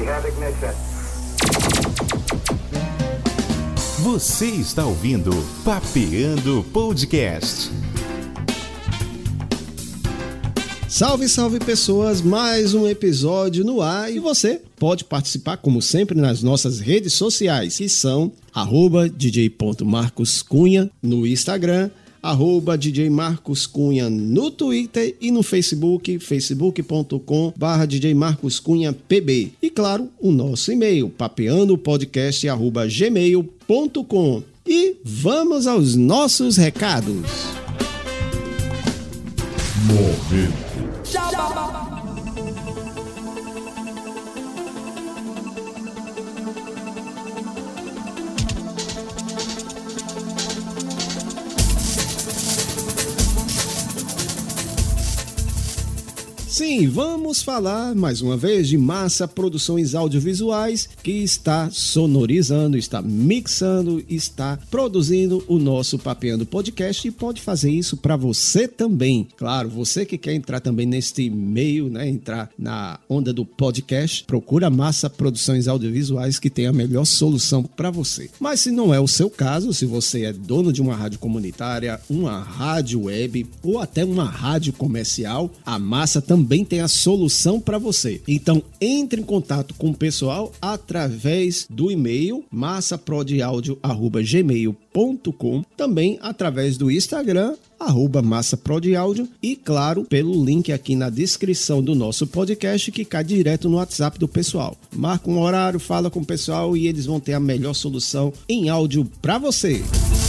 We have ignition. Você está ouvindo Papeando Podcast. Salve, salve pessoas, mais um episódio no ar e você pode participar como sempre nas nossas redes sociais, que são @dj.marcoscunha no Instagram, @djmarcoscunha no Twitter e no Facebook, facebook.com/djmarcoscunhapb. E claro, o nosso e-mail, papeandopodcast@gmail.com. E vamos aos nossos recados. Momento. Sim, vamos falar mais uma vez de Massa Produções Audiovisuais, que está sonorizando, está mixando, está produzindo o nosso Papeando Podcast e pode fazer isso para você também. Claro, você que quer entrar também neste meio, né, entrar na onda do podcast, procura Massa Produções Audiovisuais que tem a melhor solução para você. Mas se não é o seu caso, se você é dono de uma rádio comunitária, uma rádio web ou até uma rádio comercial, a Massa também tem a solução para você. Então, entre em contato com o pessoal através do e-mail massaprodiaudio@gmail.com, também através do Instagram @massaprodiaudio e, claro, pelo link aqui na descrição do nosso podcast que cai direto no WhatsApp do pessoal. Marca um horário, fala com o pessoal e eles vão ter a melhor solução em áudio para você.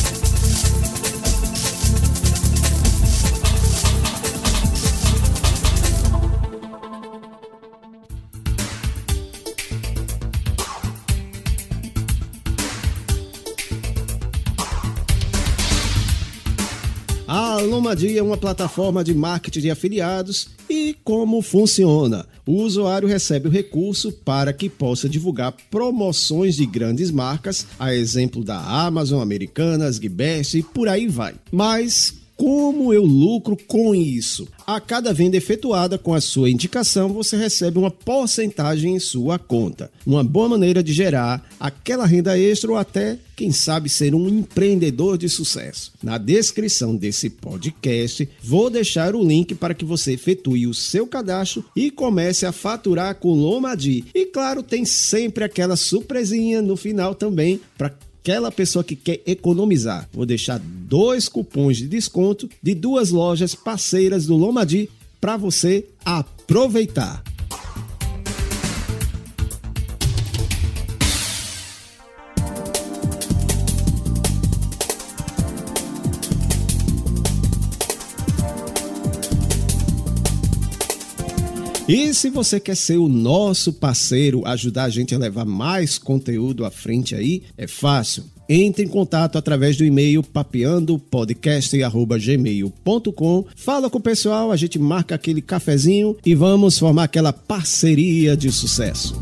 A Lomadia é uma plataforma de marketing de afiliados e como funciona? O usuário recebe o recurso para que possa divulgar promoções de grandes marcas, a exemplo da Amazon, Americanas, Guibest e por aí vai. Mas como eu lucro com isso? A cada venda efetuada com a sua indicação, você recebe uma porcentagem em sua conta. Uma boa maneira de gerar aquela renda extra ou até, quem sabe, ser um empreendedor de sucesso. Na descrição desse podcast, vou deixar o link para que você efetue o seu cadastro e comece a faturar com Lomadi. E claro, tem sempre aquela surpresinha no final também para aquela pessoa que quer economizar. Vou deixar 2 cupons de desconto de 2 lojas parceiras do Lomadi para você aproveitar. E se você quer ser o nosso parceiro, ajudar a gente a levar mais conteúdo à frente aí, é fácil. Entre em contato através do e-mail papeandopodcast@gmail.com. Fala com o pessoal, a gente marca aquele cafezinho e vamos formar aquela parceria de sucesso.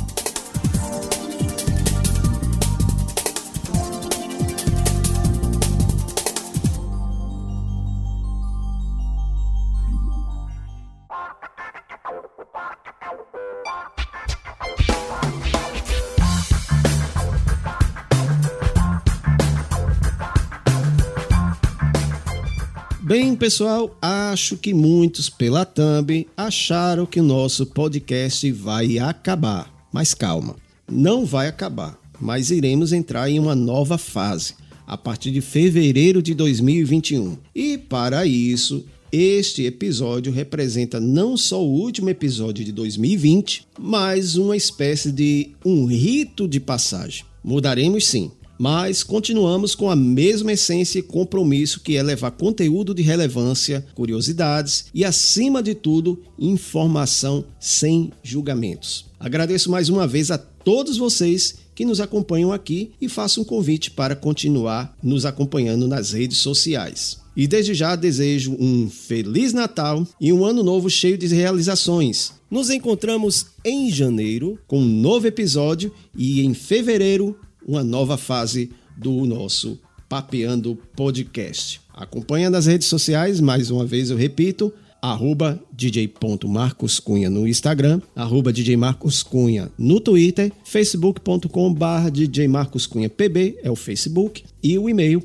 Bem, pessoal, acho que muitos pela thumb acharam que o nosso podcast vai acabar. Mas calma, não vai acabar, mas iremos entrar em uma nova fase, a partir de fevereiro de 2021. E para isso, este episódio representa não só o último episódio de 2020, mas uma espécie de um rito de passagem. Mudaremos sim, mas continuamos com a mesma essência e compromisso que é levar conteúdo de relevância, curiosidades e, acima de tudo, informação sem julgamentos. Agradeço mais uma vez a todos vocês que nos acompanham aqui e faço um convite para continuar nos acompanhando nas redes sociais. E desde já desejo um Feliz Natal e um Ano Novo cheio de realizações. Nos encontramos em janeiro com um novo episódio e em fevereiro uma nova fase do nosso Papeando Podcast. Acompanha nas redes sociais, mais uma vez eu repito, @dj.marcoscunha no Instagram, @djmarcoscunha no Twitter, facebook.com/djmarcoscunhapb é o Facebook e o e-mail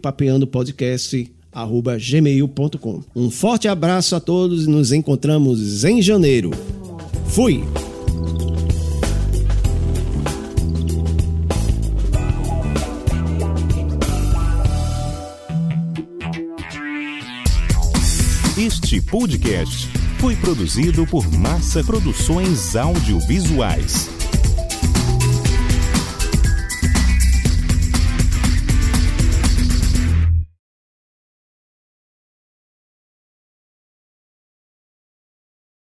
papeandopodcast@gmail.com. Um forte abraço a todos e nos encontramos em janeiro. Fui! Este podcast foi produzido por Massa Produções Audiovisuais.